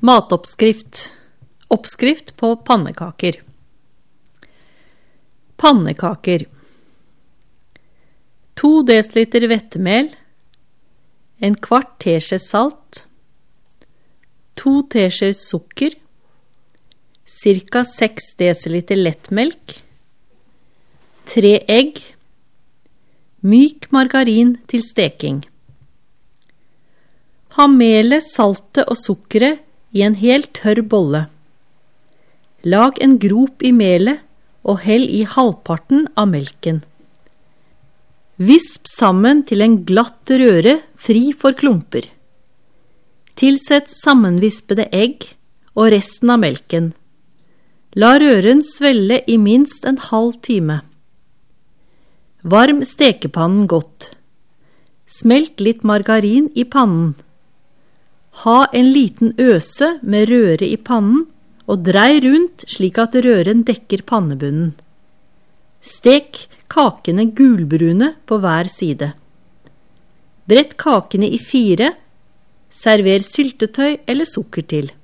Matoppskrift. Oppskrift på pannekaker. Pannekaker. 2 dl hvetemel, 1/4 teskje salt, 2 teskjeer sukker, ca. 6 dl lettmelk, 3 egg, myk margarin til steking. Ha melet, saltet og sukkeret i en helt tørr bolle. Lag en grop i melet og hell i halvparten av melken. Visp sammen til en glatt røre fri for klumper. Tilsett sammenvispede egg og resten av melken. La røren svelle i minst en halv time. Varm stekepannen godt. Smelt litt margarin i pannen. Ha en liten øse med røre i pannen og drei rundt slik at røren dekker pannebunnen. Stek kakene gulbrune på hver side. Brett kakene i 4, server syltetøy eller sukker til.